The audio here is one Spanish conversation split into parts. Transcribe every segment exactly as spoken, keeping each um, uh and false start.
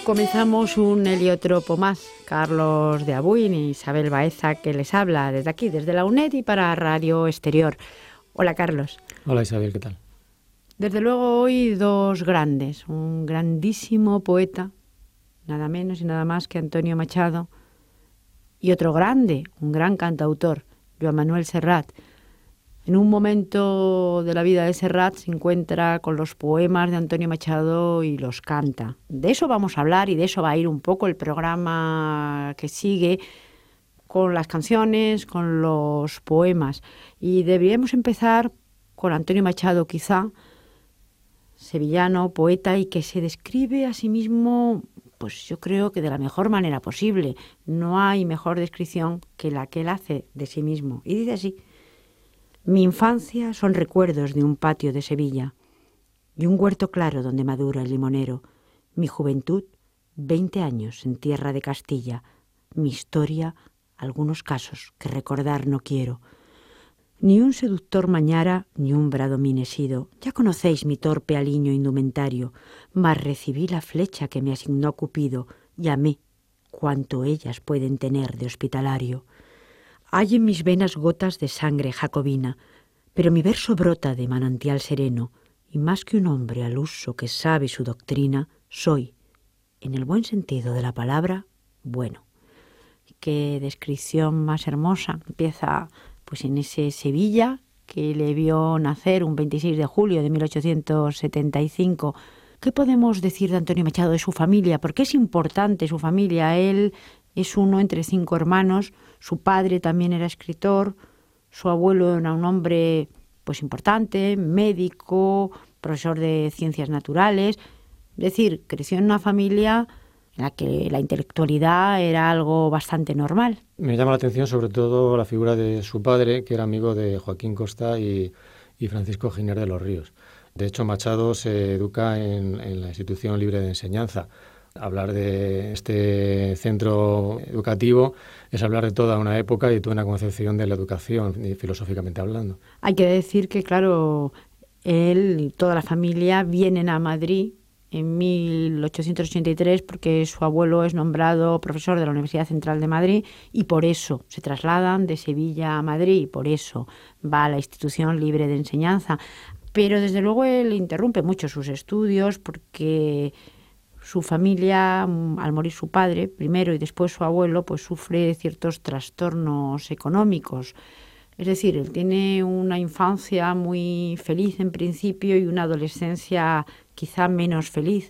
Comenzamos un heliotropo más. Carlos de Abuin y Isabel Baeza, que les habla desde aquí, desde la UNED y para Radio Exterior. Hola, Carlos. Hola, Isabel, ¿qué tal? Desde luego hoy dos grandes, un grandísimo poeta, nada menos y nada más que Antonio Machado, y otro grande, un gran cantautor, Joan Manuel Serrat. En un momento de la vida de Serrat se encuentra con los poemas de Antonio Machado y los canta. De eso vamos a hablar y de eso va a ir un poco el programa que sigue, con las canciones, con los poemas. Y deberíamos empezar con Antonio Machado, quizá, sevillano, poeta, y que se describe a sí mismo, pues yo creo que de la mejor manera posible. No hay mejor descripción que la que él hace de sí mismo. Y dice así: mi infancia son recuerdos de un patio de Sevilla y un huerto claro donde madura el limonero. Mi juventud, veinte años en tierra de Castilla. Mi historia, algunos casos que recordar no quiero. Ni un seductor mañara, ni un bradomín he sido. Ya conocéis mi torpe aliño indumentario, mas recibí la flecha que me asignó Cupido y amé cuanto ellas pueden tener de hospitalario. Hay en mis venas gotas de sangre jacobina, pero mi verso brota de manantial sereno, y más que un hombre al uso que sabe su doctrina, soy, en el buen sentido de la palabra, bueno. Qué descripción más hermosa. Empieza pues en ese Sevilla que le vio nacer un veintiséis de julio de mil ochocientos setenta y cinco. ¿Qué podemos decir de Antonio Machado, de su familia? Porque es importante su familia. Él es uno entre cinco hermanos. Su padre también era escritor. Su abuelo era un hombre pues importante, médico, profesor de ciencias naturales. Es decir, creció en una familia en la que la intelectualidad era algo bastante normal. Me llama la atención sobre todo la figura de su padre, que era amigo de Joaquín Costa y, y Francisco Giner de los Ríos. De hecho, Machado se educa en, en la Institución Libre de Enseñanza. Hablar de este centro educativo es hablar de toda una época y toda una concepción de la educación, filosóficamente hablando. Hay que decir que, claro, él y toda la familia vienen a Madrid en mil ochocientos ochenta y tres porque su abuelo es nombrado profesor de la Universidad Central de Madrid y por eso se trasladan de Sevilla a Madrid y por eso va a la Institución Libre de Enseñanza. Pero desde luego él interrumpe mucho sus estudios porque su familia, al morir su padre primero y después su abuelo, pues sufre ciertos trastornos económicos. Es decir, él tiene una infancia muy feliz en principio y una adolescencia quizá menos feliz.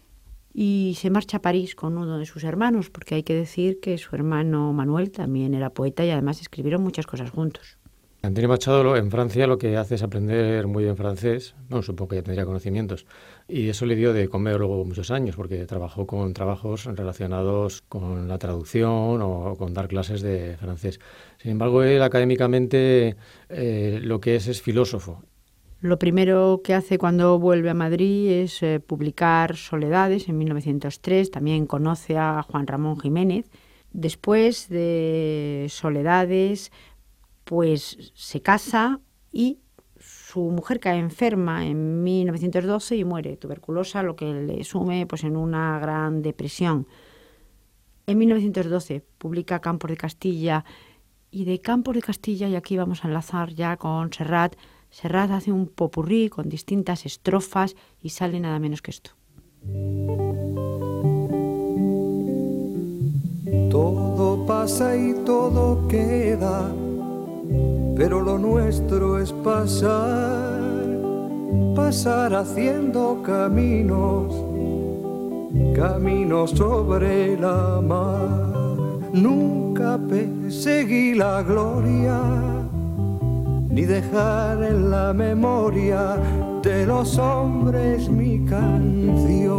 Y se marcha a París con uno de sus hermanos, porque hay que decir que su hermano Manuel también era poeta y además escribieron muchas cosas juntos. Antonio Machado en Francia lo que hace es aprender muy bien francés, bueno, supongo que ya tendría conocimientos, y eso le dio de comer luego muchos años, porque trabajó con trabajos relacionados con la traducción o con dar clases de francés. Sin embargo, él académicamente eh, lo que es es filósofo. Lo primero que hace cuando vuelve a Madrid es eh, publicar Soledades en mil novecientos tres, también conoce a Juan Ramón Jiménez. Después de Soledades, pues se casa y su mujer cae enferma en mil novecientos doce y muere tuberculosa, lo que le sume pues, en una gran depresión. En mil novecientos doce publica Campos de Castilla y de Campos de Castilla, y aquí vamos a enlazar ya con Serrat, Serrat hace un popurrí con distintas estrofas y sale nada menos que esto. Todo pasa y todo queda, pero lo nuestro es pasar, pasar haciendo caminos, caminos sobre la mar. Nunca perseguí la gloria, ni dejar en la memoria de los hombres mi canción.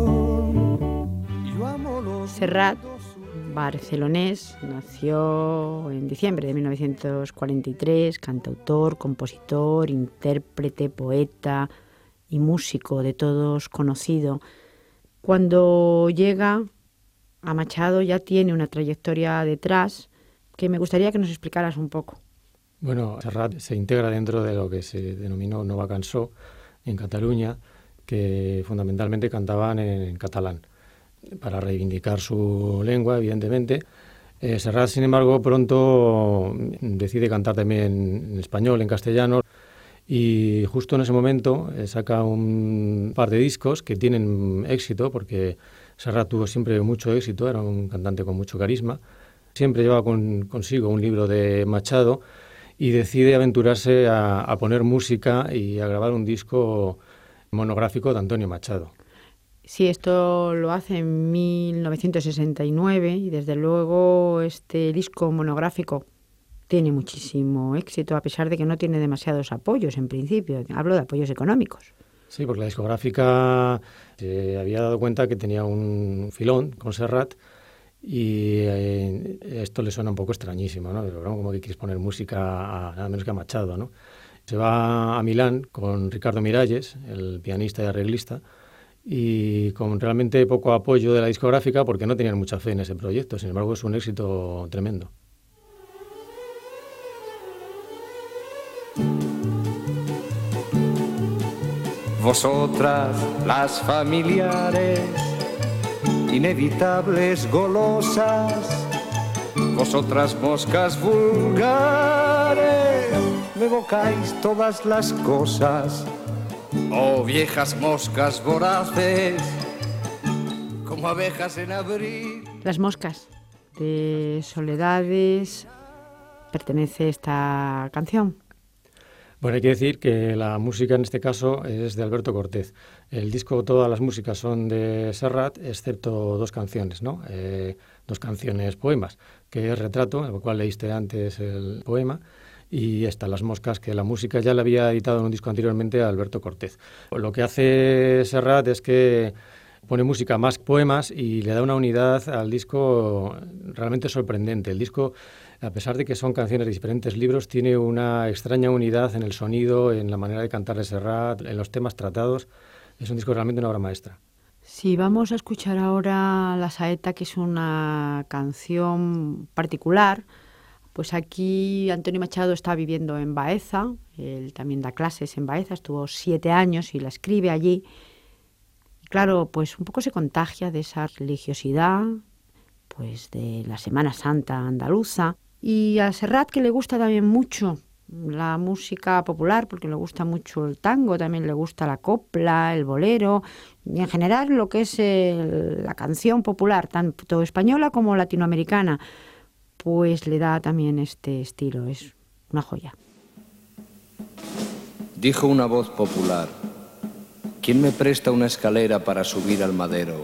Yo amo los Serrat, barcelonés, nació en diciembre de mil novecientos cuarenta y tres, cantautor, compositor, intérprete, poeta y músico de todos conocido. Cuando llega a Machado ya tiene una trayectoria detrás que me gustaría que nos explicaras un poco. Bueno, Serrat se integra dentro de lo que se denominó Nova Cançó en Cataluña, que fundamentalmente cantaban en catalán. para reivindicar su lengua, evidentemente. Eh, Serrat, sin embargo, pronto decide cantar también en español, en castellano, y justo en ese momento eh, saca un par de discos que tienen éxito, porque Serrat tuvo siempre mucho éxito, era un cantante con mucho carisma. Siempre llevaba con, consigo un libro de Machado y decide aventurarse a, a poner música y a grabar un disco monográfico de Antonio Machado. Sí, esto lo hace en mil novecientos sesenta y nueve y desde luego este disco monográfico tiene muchísimo éxito, a pesar de que no tiene demasiados apoyos en principio. Hablo de apoyos económicos. Sí, porque la discográfica se había dado cuenta que tenía un filón con Serrat y eh, esto le suena un poco extrañísimo, ¿no? Pero, como que quieres poner música a nada menos que a Machado, ¿no? Se va a Milán con Ricardo Miralles, el pianista y arreglista, y con realmente poco apoyo de la discográfica porque no tenían mucha fe en ese proyecto. Sin embargo, es un éxito tremendo. Vosotras, las familiares, inevitables golosas, vosotras moscas vulgares, me evocáis todas las cosas. Oh, viejas moscas voraces, como abejas en abril. Las moscas de Soledades pertenece esta canción. Bueno, hay que decir que la música en este caso es de Alberto Cortez. El disco, todas las músicas son de Serrat, excepto dos canciones, ¿no? Eh, dos canciones poemas, que es Retrato, en el cual leíste antes el poema, y esta, Las moscas, que la música ya la había editado en un disco anteriormente a Alberto Cortez. Lo que hace Serrat es que pone música más poemas y le da una unidad al disco realmente sorprendente. El disco, a pesar de que son canciones de diferentes libros, tiene una extraña unidad en el sonido, en la manera de cantar de Serrat, en los temas tratados. Es un disco realmente una obra maestra. Sí, vamos a escuchar ahora La Saeta, que es una canción particular. Pues aquí Antonio Machado está viviendo en Baeza, él también da clases en Baeza, estuvo siete años y la escribe allí. Y claro, pues un poco se contagia de esa religiosidad, pues de la Semana Santa andaluza. Y a Serrat, que le gusta también mucho la música popular, porque le gusta mucho el tango, también le gusta la copla, el bolero, y en general lo que es el, la canción popular, tanto española como latinoamericana, pues le da también este estilo, es una joya. Dijo una voz popular: ¿quién me presta una escalera para subir al madero?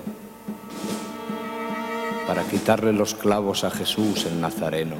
Para quitarle los clavos a Jesús el Nazareno.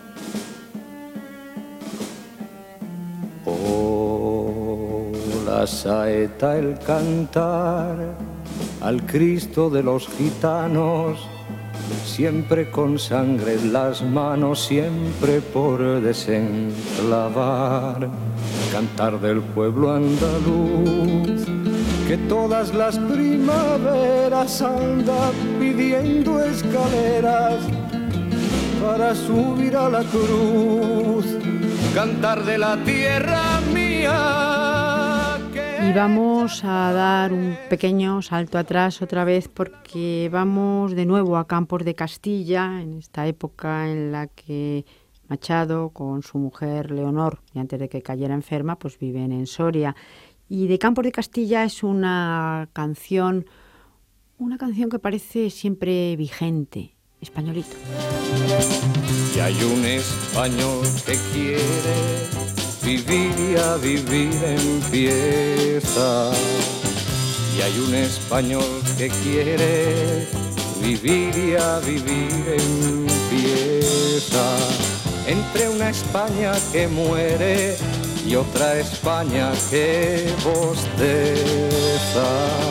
Oh, la saeta, el cantar al Cristo de los gitanos, siempre con sangre en las manos, siempre por desenclavar. Cantar del pueblo andaluz, que todas las primaveras anda pidiendo escaleras para subir a la cruz. Cantar de la tierra mía. Que... Y vamos a dar un pequeño salto atrás otra vez, porque vamos de nuevo a Campos de Castilla, en esta época en la que Machado con su mujer Leonor, y antes de que cayera enferma, pues viven en Soria. Y de Campos de Castilla es una canción, una canción que parece siempre vigente, españolito. Y hay un español que quiere vivir y a vivir empieza. Y hay un español que quiere vivir y a vivir empieza. Entre una España que muere y otra España que bosteza.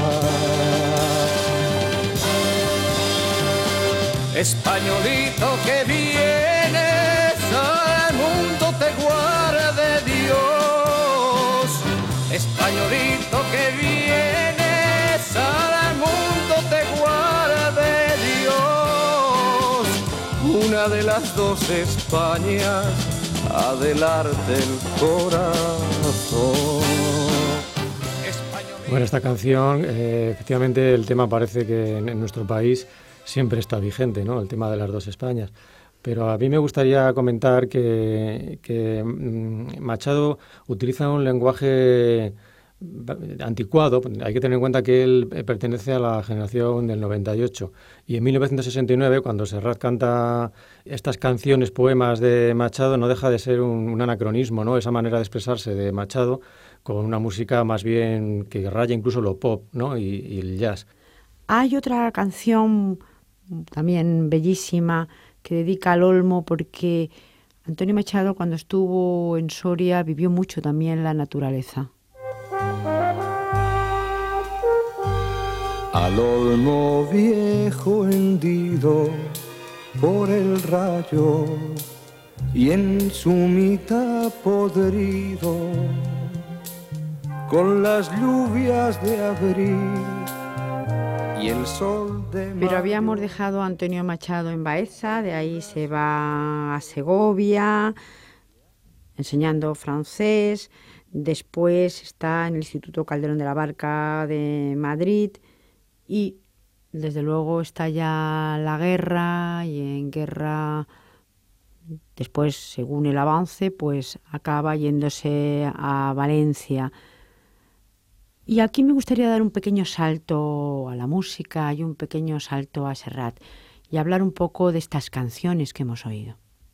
Españolito que vienes al mundo te guarde Dios. Españolito que vienes al mundo te guarde Dios. Una de las dos Españas ha del arte el corazón. Bueno, esta canción, eh, efectivamente el tema parece que en, en nuestro país siempre está vigente, ¿no? El tema de las dos Españas. Pero a mí me gustaría comentar que, que mm, Machado utiliza un lenguaje anticuado. Hay que tener en cuenta que él pertenece a la generación del noventa y ocho y en mil novecientos sesenta y nueve, cuando Serrat canta estas canciones, poemas de Machado, no deja de ser un, un anacronismo, ¿no? Esa manera de expresarse de Machado con una música más bien que raya incluso lo pop, ¿no? y, y el jazz. Hay otra canción también bellísima que dedica al Olmo, porque Antonio Machado, cuando estuvo en Soria, vivió mucho también la naturaleza. Al olmo viejo hendido por el rayo y en su mitad podrido, con las lluvias de abril y el sol de mayo. Pero habíamos dejado a Antonio Machado en Baeza, de ahí se va a Segovia enseñando francés, después está en el Instituto Calderón de la Barca de Madrid y desde luego está ya la guerra, y en guerra después, según el avance, pues acaba yéndose a Valencia. Y aquí me gustaría dar un pequeño salto a la música y un pequeño salto a Serrat y hablar un poco de estas canciones que hemos oído.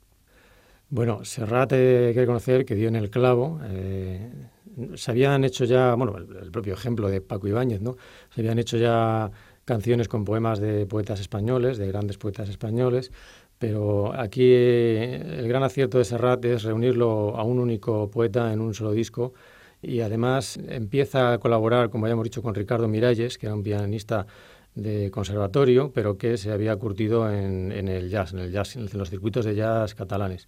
Bueno, Serrat, eh, hay que reconocer que dio en el clavo. Eh, se habían hecho ya, bueno, el, el propio ejemplo de Paco Ibáñez, ¿no? Se habían hecho ya canciones con poemas de poetas españoles, de grandes poetas españoles, pero aquí eh, el gran acierto de Serrat es reunirlo a un único poeta en un solo disco. Y además empieza a colaborar, como ya hemos dicho, con Ricardo Miralles, que era un pianista de conservatorio, pero que se había curtido en, en el jazz, en el jazz, en los circuitos de jazz catalanes.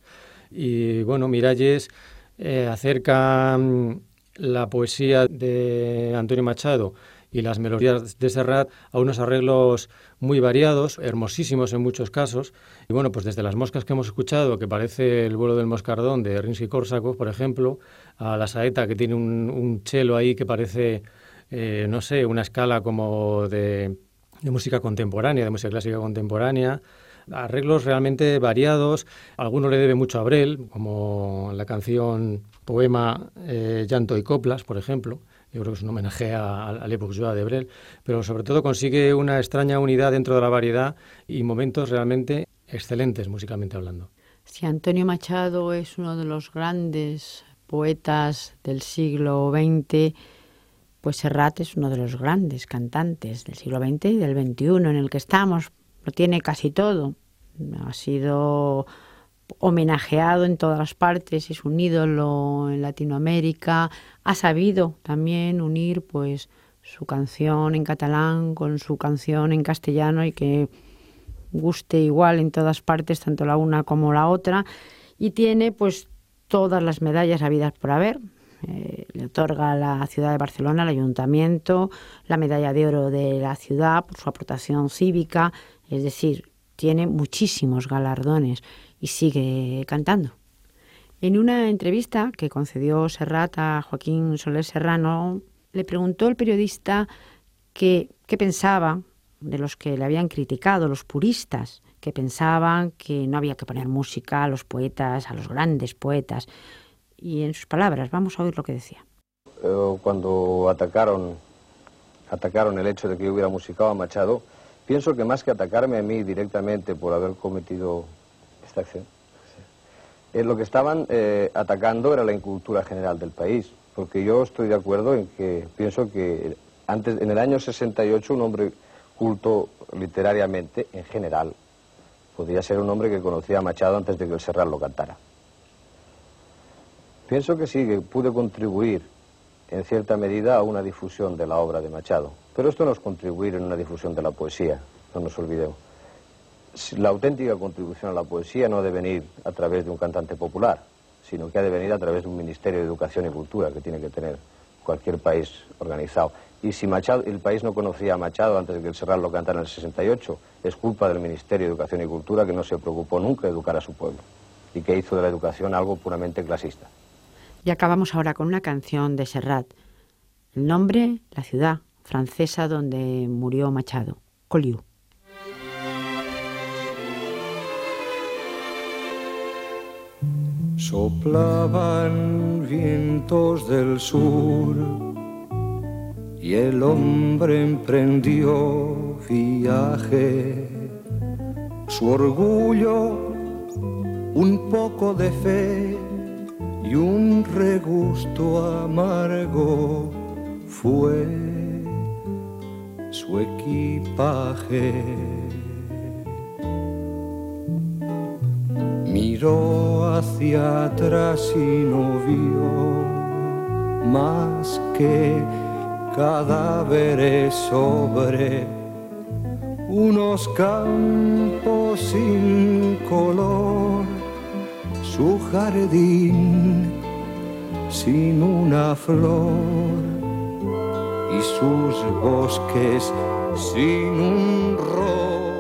Y bueno, Miralles eh, acerca mm, la poesía de Antonio Machado y las melodías de Serrat a unos arreglos muy variados, hermosísimos en muchos casos. Y bueno, pues desde las moscas que hemos escuchado, que parece el vuelo del moscardón de Rimsky-Korsakov, por ejemplo, a la saeta, que tiene un, un cello ahí que parece, eh, no sé, una escala como de, de música contemporánea, de música clásica contemporánea. Arreglos realmente variados. Alguno le debe mucho a Brel, como la canción poema eh, Llanto y Coplas, por ejemplo. Yo creo que es un homenaje a, a Le Bourgeois de Brel, pero sobre todo consigue una extraña unidad dentro de la variedad y momentos realmente excelentes musicalmente hablando. Si Antonio Machado es uno de los grandes poetas del siglo veinte, pues Serrat es uno de los grandes cantantes del siglo veinte y del veintiuno en el que estamos. Lo tiene casi todo. Ha sido homenajeado en todas las partes, es un ídolo en Latinoamérica. Ha sabido también unir pues su canción en catalán con su canción en castellano y que guste igual en todas partes, tanto la una como la otra. Y tiene pues todas las medallas habidas por haber. Eh, le otorga a la ciudad de Barcelona, al ayuntamiento, la medalla de oro de la ciudad por su aportación cívica. Es decir, tiene muchísimos galardones y sigue cantando. En una entrevista que concedió Serrat a Joaquín Soler Serrano, le preguntó el periodista que, qué pensaba de los que le habían criticado, los puristas, que pensaban que no había que poner música a los poetas, a los grandes poetas. Y en sus palabras, vamos a oír lo que decía. Eh, cuando atacaron, atacaron el hecho de que yo hubiera musicado a Machado, pienso que más que atacarme a mí directamente por haber cometido esta acción, eh, lo que estaban eh, atacando era la incultura general del país, porque yo estoy de acuerdo en que pienso que antes, en el año sesenta y ocho, un hombre culto literariamente, en general, podría ser un hombre que conocía a Machado antes de que el Serrat lo cantara. Pienso que sí, que pude contribuir en cierta medida a una difusión de la obra de Machado. Pero esto no es contribuir en una difusión de la poesía, no nos olvidemos. La auténtica contribución a la poesía no ha de venir a través de un cantante popular, sino que ha de venir a través de un Ministerio de Educación y Cultura que tiene que tener cualquier país organizado. Y si Machado, el país no conocía a Machado antes de que el Serrat lo cantara en el sesenta y ocho, es culpa del Ministerio de Educación y Cultura, que no se preocupó nunca de educar a su pueblo y que hizo de la educación algo puramente clasista. Y acabamos ahora con una canción de Serrat, El nombre, la ciudad francesa donde murió Machado, Collioure. Soplaban vientos del sur y el hombre emprendió viaje. Su orgullo, un poco de fe y un regusto amargo fue su equipaje. Miró hacia atrás y no vio más que cadáveres sobre unos campos sin color, su jardín sin una flor y sus bosques sin un rostro.